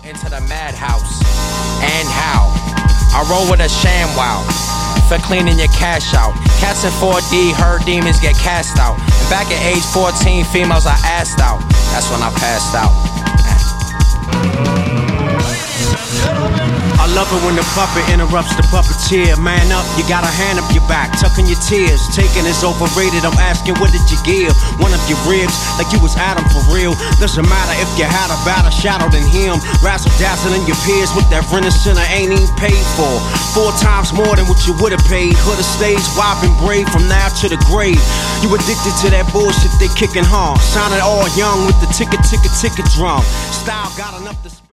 into the madhouse. And how? I roll with a ShamWow for cleaning your cash out. Cats in 4D heard demons get cast out. And back at age 14, females I asked out. That's when I passed out. I love it when the puppet interrupts the puppeteer. Man up, you got a hand up your back, tucking your tears. Taking is overrated, I'm asking what did you give? One of your ribs, like you was Adam for real. Doesn't matter if you had a better shadow than him. Razzle dazzling your peers with that Renaissance I ain't even paid for. 4 times more than what you would've paid. Hood've staged, whopping brave from now to the grave. You addicted to that bullshit they kicking hard. Sounding all young with the ticket drum. Style got enough to